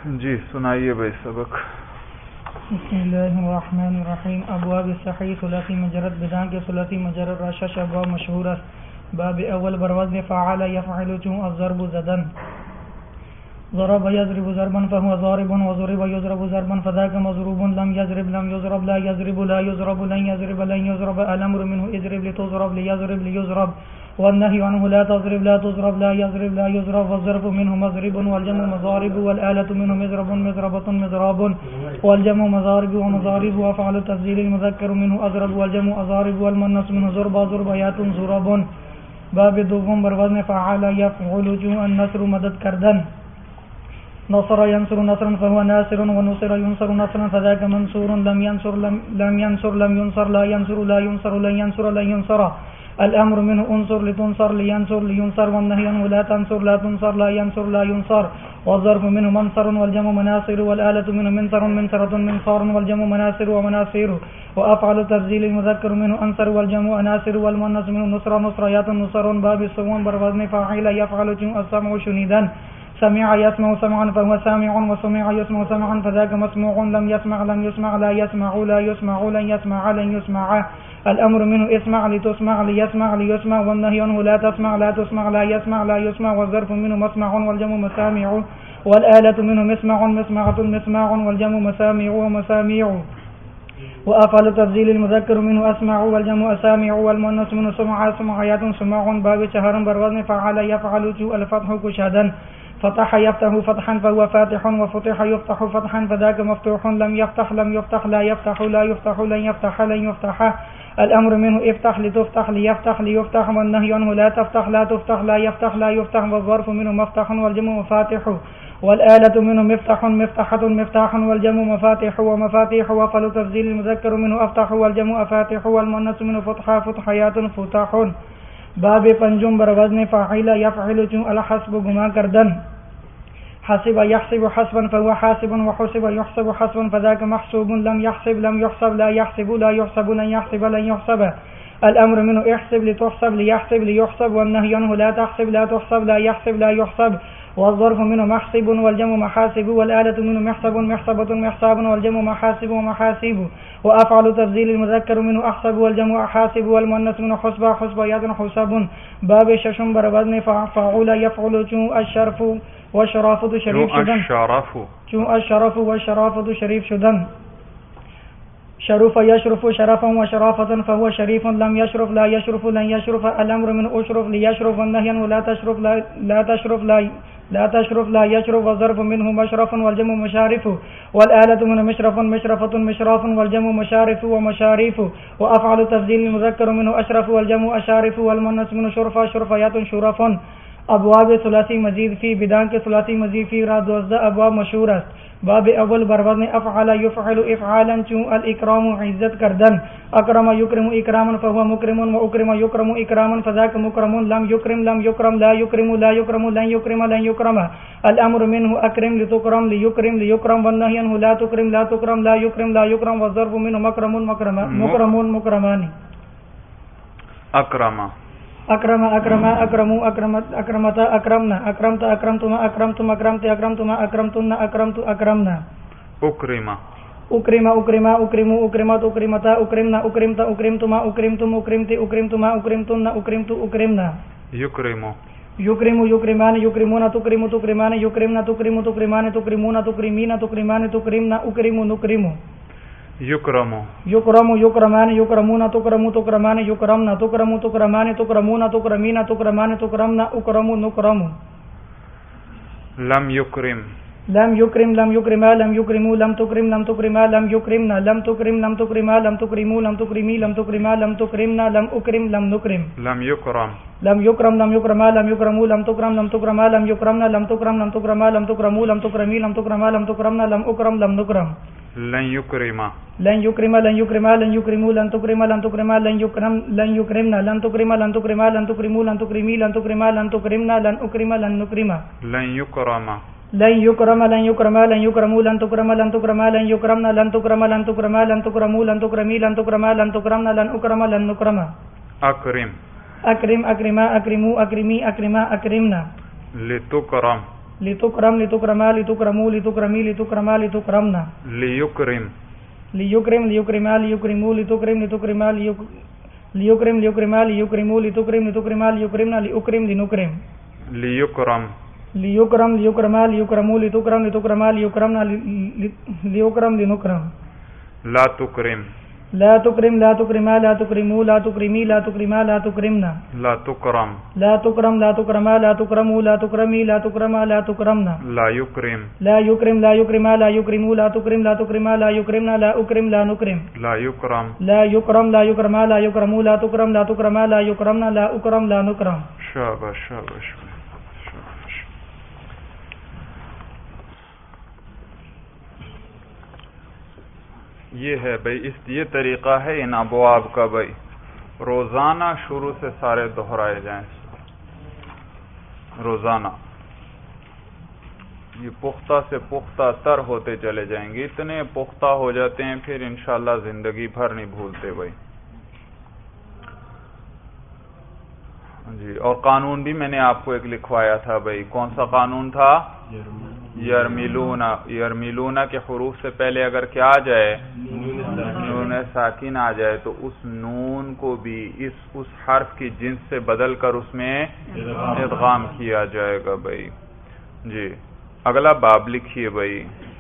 जी सुनाइए भाई सबक। बिस्मिल्लाहिर्रहमानिर्रहीम। अबवाब सही सुलासी मजरत बिदान के सुलासी मजरत राशा शबा मशहूर बाब अव्वल बरवज़्न फ़अल यफ़अलु चूँ अज़्ज़रबु ज़दन ज़रब यज़रिबु ज़रबन फ़हुव ज़ारिबुन व ज़ुरिब युज़रबु ज़रबन फ़ज़ाक मज़रूबुन लम यज़रिब लम युज़रब ला यज़रिबु ला युज़रबु लन यज़रिब लन युज़रब अल-अम्रु मिन्हु इज़रिब लितुज़रब लियज़रिब लियुज़रब والنهي عنه لا تضرب لا تضرب لا يضرب لا يضرب والظرف منه مضرب والجمع مضارب والآلة منه مضرب مضربة مضراب والجمع مضارب ومضارب وأفعل التفضيل المذكر منه أضرب والجمع أضارب والمؤنث منه ضرب ضربيات ضرب. باب دوم بر وزن فعل يفعل جو النصر مدد کردن نصر ينصر نصرا فهو ناصر ونصر ينصر نصرا فذاك منصور لم ينصر لم ينصر لم ينصر لا ينصر لا ينصر لن ينصر لن ينصر. الأمر منه انصر لتنصر لينصر لينصر والنهي عنه لا تنصر لا تنصر لا ينصر لا ينصر. والظرف منه منصر والجمع مناصر والآلة منه منصر منصرة منصار والجمع مناصر ومناصر. وأفعل تفضيل المذكر منه أنصر والجمع أناصر والمؤنث منه نصر نصريات نصر. باب الصوم بر وزن فاعل يفعل السمع شنيدا سمع يسمع سمعا فهو سامع وسمع يسمع سمعا فذاك مسموع لم يسمع لم يسمع لا يسمع لا يسمع لن يسمع لن يسمع. الأمر منه اسمع لتسمع ليسمع ليسمع والنهي عنه لا تسمع لا تسمع لا يسمع لا يسمع. والظرف منه مسمع والجمع مسامع والآلة منه مسمع مسمعة مسماع والجمع مسامع ومساميع. وأفعل تفضيل المذكر منه أسمع والجمع أسامع والمؤنث منه سمع سمعيات سماع. باب شهر بر وزن فعل يفعل الفتح كشهدا فتح يفتح فتحا فهو فاتح وفتح يفتح فتحا فذاك مفتوح لم يفتح لم يفتح لا يفتح لا يفتح لن يفتح لن يفتح. الأمر منه افتح لتفتح ليفتح ليفتح والنهي عنه لا تفتح لا تفتح لا يفتح لا يفتح. والظرف منه مفتح والجمع مفاتح والآلة منه مفتح مفتحة مفتاح والجمع مفاتح ومفاتيح. وأفعل تفضيل المذكر منه أفتح والجمع أفاتح والمؤنث منه فتحة فتحيات فتاح. باب پنجم بر وزن فاعل يفعل چون الحسب گما کردن حسب يحسب حسبا فهو حاسب وحسب يحسب حسبا فذاك محسوب لم يحسب لم يحسب لا يحسب لا يحسب لن يحسب لن يحسب. الأمر منه احسب لتحسب ليحسب ليحسب والنهي عنه لا تحسب لا تحسب لا يحسب لا يحسب. والظرف منه محسب والجمع محاسب والآلة منه محسب محسبة محساب والجمع محاسب ومحاسب. وأفعل تفضيل المذكر منه أحسب والجمع أحاسب والمؤنث منه حسبة حسبيات حساب. باب ششم بر وزن فعل يفعل چون الشرف والشرافة شريف شدن چون الشرف والشرافة شريف شدن شرف يشرف شرفا وشرافة فهو شريف لم يشرف لا يشرف لن يشرف. الأمر من أشرف ليشرف والنهي لا تشرف لا تشرف لا تشرف لا يشرف. والظرف منه مشرف والجمع مشارف والآلة منه مشرف مشرفة مشراف والجمع مشارف ومشاريف. وأفعل تفضيل المذكر منه أشرف والجمع أشارف والمؤنث منه شرفة شرفيات شرف. ابواب ثلاثی مزید فی بدان کے ثلاثی مزید فی را 12 ابواب مشہور است. باب اول بر وزن افعل يفعل افعالا چون الاکرام عزت کردن اکرم یکرم اکراما فهو مکرم و اکرم یکرم اکراما فذاک مکرم لم یکرم لم یکرم لا یکرم لا یکرم لن یکرم لن یکرم. الامر منه اکرم لتکرم لیکرم لیکرم والنهی عنه لا تکرم لا تکرم لا یکرم لا یکرم. والظرف منه مکرم مکرمون مکرمان اکرم أكرم أكرم أكرموا أكرمت أكرمتا أكرمنا أكرمت أكرمتما أكرمتم أكرمت أكرمتما أكرمتن أكرمت أكرمنا. أكرم أكرم أكرم أكرموا أكرمت أكرمتا أكرمنا أكرمت أكرمتما أكرمتم أكرمت أكرمتما أكرمتن أكرمت أكرمنا. يكرم يكرم يكرمان يكرمون تكرم تكرمان يكرمنا تكرم تكرمان تكرمون تكرمين تكرمان تكرمنا أكرم نكرم. يكرم يكرم يكرمان يكرمون تكرم تكرمان يكرمنا تكرم تكرمان تكرمون تكرمين تكرمان تكرمنا أكرم نكرم. لم يكرم لم يكرم لم يكرما لم يكرموا لم تكرم لم تكرما لم يكرمنا لم تكرم لم تكرما لم تكرموا لم تكرمي لم تكرما لم تكرمنا لم أكرم لم نكرم. لم يكرم لم يكرم لم يكرما لم يكرموا لم تكرم لم تكرما لم يكرمنا لم تكرم لم تكرما لم تكرموا لم تكرمي لم تكرما لم تكرمنا لم أكرم لم نكرم. لن يكرم لن يكرم لن يكرما لن يكرموا لن تكرم لن تكرما لن يكرم لن يكرمنا لن تكرم لن تكرما لن تكرموا لن تكرمي لن تكرما لن تكرمنا لن أكرم لن نكرم. لن يكرم لن يكرم لن يكرما لن يكرموا لن تكرم لن تكرما لن يكرمنا لن تكرم لن تكرما لن تكرموا لن تكرمي لن تكرما لن تكرمنا لن أكرم لن نكرم. أكرم أكرم أكرما أكرموا أكرمي أكرما أكرمنا. لتكرم لتکرم لتکرما لتکرمو لتکرمی لتکرما لتکرمنا لیکرم لیکرم لیکرما لیکرمو لتکرم لتکرما لیکرم لیکرما لیکرمو لتکرم لتکرما لیکرمنا لیکرم لنکرم لیکرم لیکرم لیکرما لیکرمو لتکرم لتکرما لیکرمنا لیکرم لنکرم لا تکرم لا تکرم لا تکرما لا تکرمو لا تکرمی لا تکرما لا تکرمنا لا تکرم لا تکرم لا تکرما لا تکرمو لا تکرمی لا تکرما لا تکرمنا لا یکرم لا یکرم لا یکرما لا یکرمو لا تکرم لا تکرما لا یکرمنا لا اکرم لا نکرم لا یکرم لا یکرم لا یکرما لا یکرمو لا تکرم لا تکرما لا یکرمنا لا اکرم لا نکرم. شاباش شاباش شاباش. یہ ہے بھائی، یہ طریقہ ہے ان ابواب کا بھائی، روزانہ شروع سے سارے دہرائے جائیں روزانہ. یہ پختہ سے پختہ تر ہوتے چلے جائیں گے، اتنے پختہ ہو جاتے ہیں پھر انشاءاللہ زندگی بھر نہیں بھولتے بھائی. جی، اور قانون بھی میں نے آپ کو ایک لکھوایا تھا بھائی. کون سا قانون تھا؟ یرمیلونا. یرمیلونا کے حروف سے پہلے اگر کیا آ جائے؟ نون ساکن آ جائے تو اس نون کو بھی اس حرف کی جنس سے بدل کر اس میں ادغام کیا جائے گا بھائی. جی، اگلا باب لکھیے بھائی.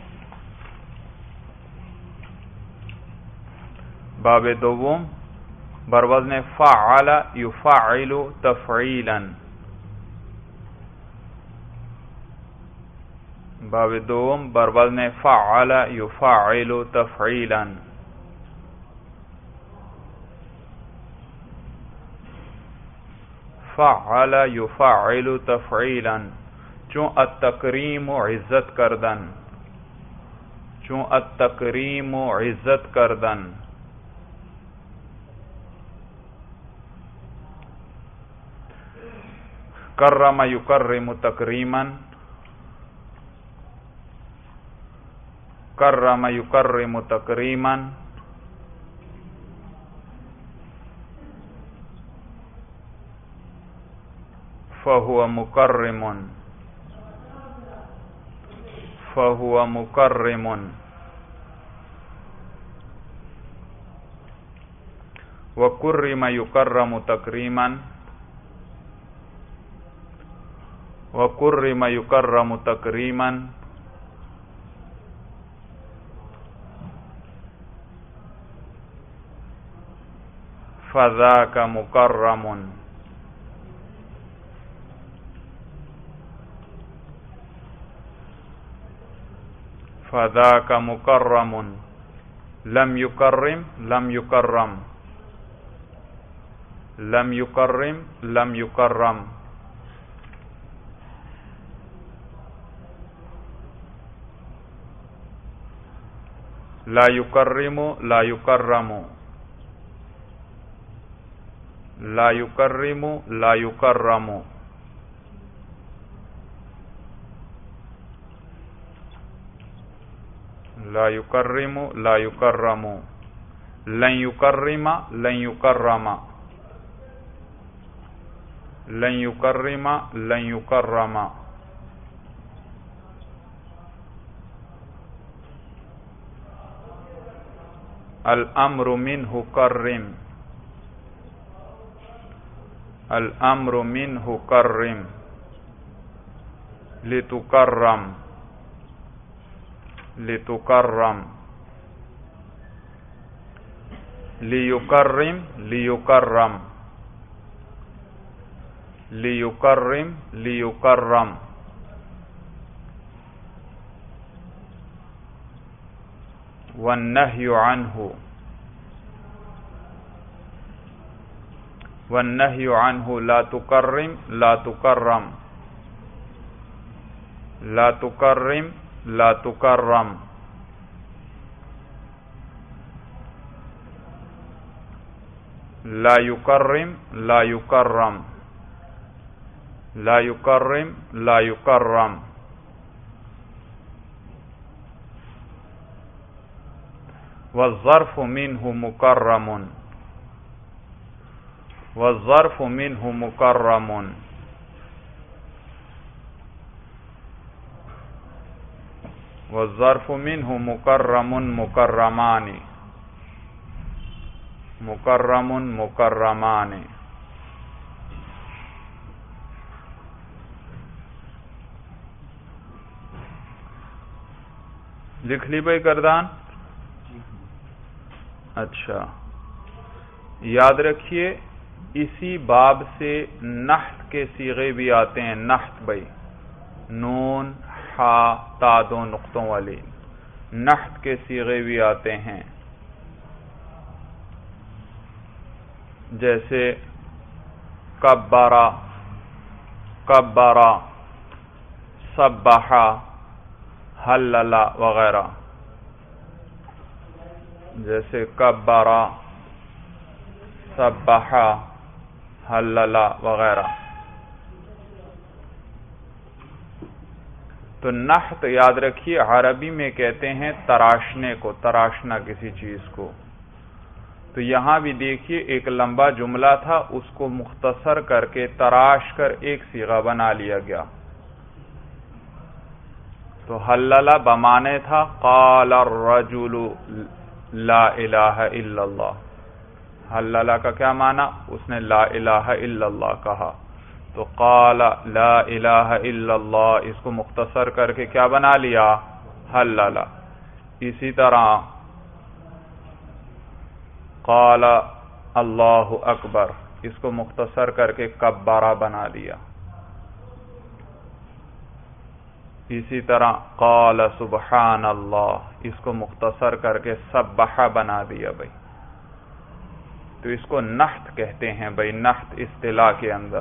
باب دوم بروزن فعل یفعل تفعیلا. باب دوم بروزن فعل یفعل تفعیلا. فعل یفعل تفعیلا. چون التکریم عزت کردن، چون التکریم عزت کردن. کرم یکرم تکریما. کرم یکرم تکریما. فهو مکرم. فهو مکرم. وکرم یکرم تکریما. وکرم یکرم تکریما. فذاک مکرم. فذاک مکرم. لم یکرم لم یکرم. لم یکرم لم یکرم. لا یکرم لا یکرم. لا یکرم لا یکرم. لا یکرم لا یکرم. لن یکرم لن یکرم. لن یکرم لن یکرم. الامر منه کرم. الامر منه کرم. لتکرم. لتکرم. لیکرم لیکرم. لیکرم لیکرم. والنهی عنه. والنهی عنه لا تکرم لا تکرم. لا تکرم لا تکرم. لا یکرم لا یکرم. لا یکرم لا یکرم. والظرف منه مکرم. والظرف منه مکرم. والظرف منہ مکرم مکرمان، مکرم مکرمان۔ لکھ لی بھائی گردان؟ اچھا، یاد رکھیے اسی باب سے نحت کے صیغے بھی آتے ہیں۔ نحت بھائی نون ہا تا دو نقطوں والی، نحت کے صیغے بھی آتے ہیں، جیسے کبرا، کبرا، سبحا، حللا وغیرہ، جیسے کبرا، سبحا، حللا وغیرہ۔ تو نحت یاد رکھیے عربی میں کہتے ہیں تراشنے کو، تراشنا کسی چیز کو۔ تو یہاں بھی دیکھیے ایک لمبا جملہ تھا، اس کو مختصر کر کے تراش کر ایک صیغہ بنا لیا گیا۔ تو حللا بمانے تھا قال الرجل لا الہ الا اللہ۔ حللا کا کیا معنی؟ اس نے لا الہ الا اللہ کہا۔ تو قال لا الہ الا اللہ، اس کو مختصر کر کے کیا بنا لیا؟ حللا۔ اسی طرح قال اللہ اکبر، اس کو مختصر کر کے کبارہ بنا دیا۔ اسی طرح قال سبحان اللہ، اس کو مختصر کر کے سبحہ بنا دیا بھائی۔ تو اس کو نحت کہتے ہیں بھائی، نحت اصطلاح کے اندر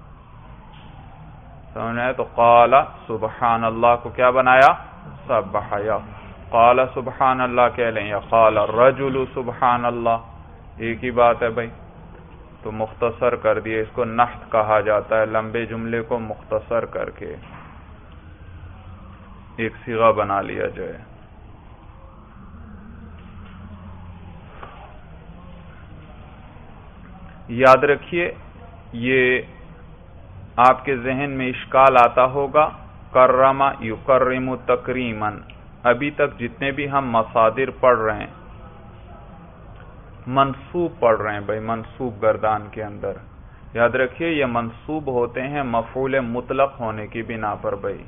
سمجھے؟ تو قال سبحان اللہ کو کیا بنایا؟ سبحہ، یا قال سبحان اللہ کہہ لیں یا قال الرجل سبحان اللہ، ایک ہی بات ہے بھائی۔ تو مختصر کر دیا، اس کو نحت کہا جاتا ہے، لمبے جملے کو مختصر کر کے ایک صیغہ بنا لیا جائے۔ یاد رکھیے یہ آپ کے ذہن میں اشکال آتا ہوگا، کرم یکرم تکریمن، ابھی تک جتنے بھی ہم مصادر پڑھ رہے ہیں منصوب پڑھ رہے ہیں بھائی، منصوب گردان کے اندر۔ یاد رکھیے یہ منصوب ہوتے ہیں مفعول مطلق ہونے کی بنا پر بھائی۔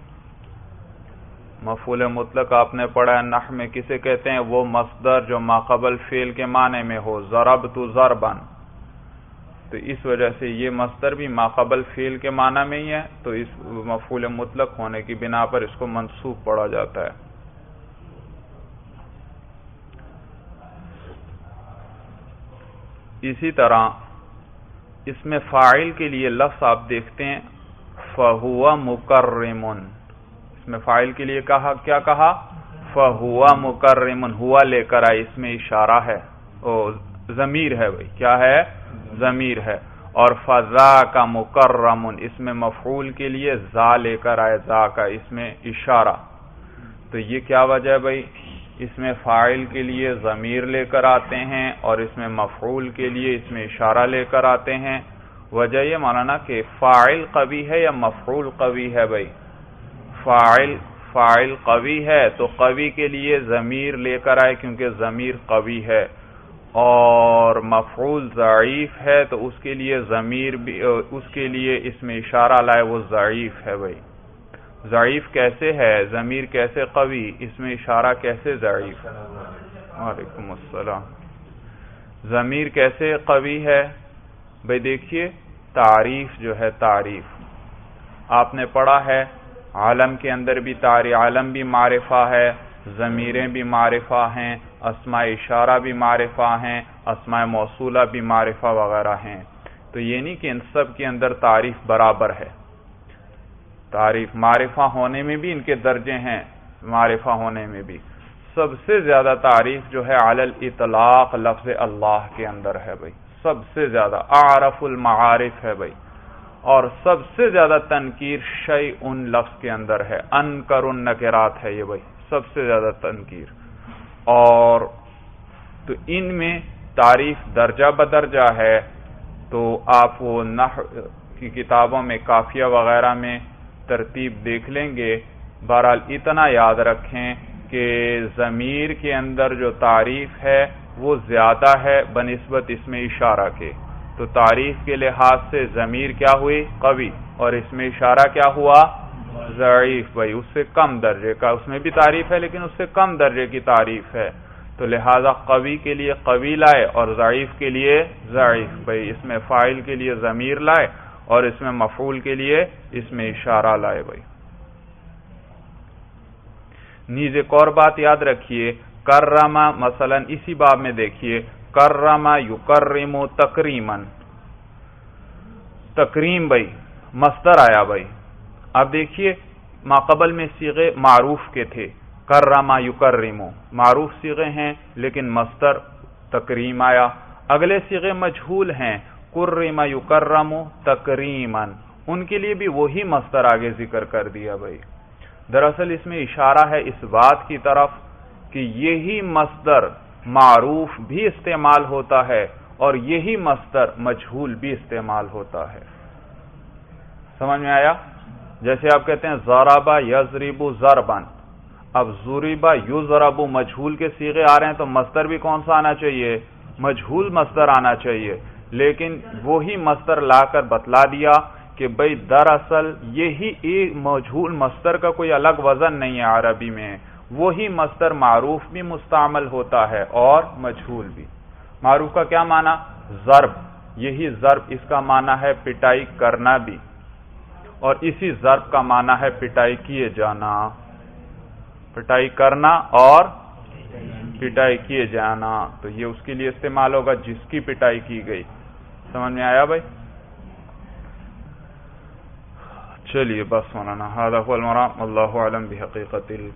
مفعول مطلق آپ نے پڑھا ہے نحو میں، کسے کہتے ہیں؟ وہ مصدر جو ماقبل فعل کے معنی میں ہو، ضربت ضربا۔ تو اس وجہ سے یہ مصدر بھی ماقبل فعل کے معنی میں ہی ہے، تو اس مفعول مطلق ہونے کی بنا پر اس کو منصوب پڑھا جاتا ہے۔ اسی طرح اس میں فاعل کے لیے لفظ آپ دیکھتے ہیں فَهُوَ مُكَرِّمٌ، اس میں فاعل کے لیے کیا کہا؟ فَهُوَ مُكَرِّمٌ، ہوا لے کر آئے، اس میں اشارہ ہے، ضمیر ہے بھائی، کیا ہے؟ ضمیر ہے۔ اور فَذَاكَ مُكَرَّمٌ، اس میں مفعول کے لیے ذا لے کر آئے، ذا کا اس میں اشارہ۔ تو یہ کیا وجہ ہے بھائی؟ اس میں فاعل کے لیے ضمیر لے کر آتے ہیں اور اس میں مفعول کے لیے اس میں اشارہ لے کر آتے ہیں۔ وجہ یہ ماننا کہ فاعل قوی ہے یا مفعول قوی ہے بھائی؟ فاعل قوی ہے تو قوی کے لیے ضمیر لے کر آئے کیونکہ ضمیر قوی ہے، اور مفعول ضعیف ہے تو اس کے لیے ضمیر بھی، اس کے لیے اس میں اشارہ لائے، وہ ضعیف ہے بھائی۔ ضعیف کیسے ہے؟ ضمیر کیسے قوی، اس میں اشارہ کیسے ضعیف؟ وعلیکم السلام۔ ضمیر کیسے قوی ہے بھائی؟ دیکھیے تعریف جو ہے، تعریف آپ نے پڑھا ہے، عالم کے اندر بھی تعریف، عالم بھی معرفہ ہے، ضمیریں بھی معرفہ ہیں، اسماء اشارہ بھی معرفہ ہیں، اسماء موصولہ بھی معرفہ وغیرہ ہیں۔ تو یہ نہیں کہ ان سب کے اندر تعریف برابر ہے، تعریف معرفہ ہونے میں بھی ان کے درجے ہیں، معرفہ ہونے میں بھی سب سے زیادہ تعریف جو ہے علی الاطلاق لفظ اللہ کے اندر ہے بھائی، سب سے زیادہ اعرف المعارف ہے بھائی، اور سب سے زیادہ تنکیر شیء لفظ کے اندر ہے، انکر النکرات ہے یہ بھائی، سب سے زیادہ تنکیر۔ اور تو ان میں تعریف درجہ بدرجہ ہے، تو آپ وہ نحو کی کتابوں میں، کافیہ وغیرہ میں ترتیب دیکھ لیں گے، بہرحال اتنا یاد رکھیں کہ ضمیر کے اندر جو تعریف ہے وہ زیادہ ہے بنسبت اسم اشارہ کے، تو تعریف کے لحاظ سے ضمیر کیا ہوئی؟ قوی، اور اسم اشارہ کیا ہوا؟ ضعیف۔ بھائی اس سے کم درجے کا، اس میں بھی تعریف ہے لیکن اس سے کم درجے کی تعریف ہے، تو لہذا قوی کے لیے قوی لائے اور ضعیف کے لیے ضعیف۔ بھائی اس میں فاعل کے لیے ضمیر لائے اور اس میں مفعول کے لیے اسم اشارہ لائے۔ بھائی نیز ایک اور بات یاد رکھیے، کرما مثلا اسی باب میں دیکھیے، کرما یکرم تکریمن، تکریم بھائی مصدر آیا۔ بھائی اب دیکھیے ماقبل میں صیغے معروف کے تھے، کرما یکرم معروف صیغے ہیں لیکن مصدر تکریم آیا۔ اگلے صیغے مجہول ہیں، کرم یکرم تکریمن، ان کے لیے بھی وہی مصدر آگے ذکر کر دیا۔ بھائی دراصل اس میں اشارہ ہے اس بات کی طرف کہ یہی مصدر معروف بھی استعمال ہوتا ہے اور یہی مصدر مجہول بھی استعمال ہوتا ہے۔ سمجھ میں آیا؟ جیسے آپ کہتے ہیں ضرب یضرب ضربا، اب ضرب یضرب مجہول کے صیغے آ رہے ہیں تو مصدر بھی کون سا آنا چاہیے؟ مجہول مصدر آنا چاہیے، لیکن وہی مصدر لا کر بتلا دیا کہ بھئی دراصل یہی ایک مجہول مصدر کا کوئی الگ وزن نہیں ہے عربی میں، وہی مصدر معروف بھی مستعمل ہوتا ہے اور مجہول بھی۔ معروف کا کیا معنی؟ ضرب، یہی ضرب اس کا معنی ہے پٹائی کرنا بھی، اور اسی ضرب کا معنی ہے پٹائی کیے جانا، پٹائی کرنا اور پٹائی کیے جانا، تو یہ اس کے لیے استعمال ہوگا جس کی پٹائی کی گئی۔ سمجھ میں آیا بھائی؟ چلیے بس مولانا، هذا هو المرام، والله اعلم بحقیقت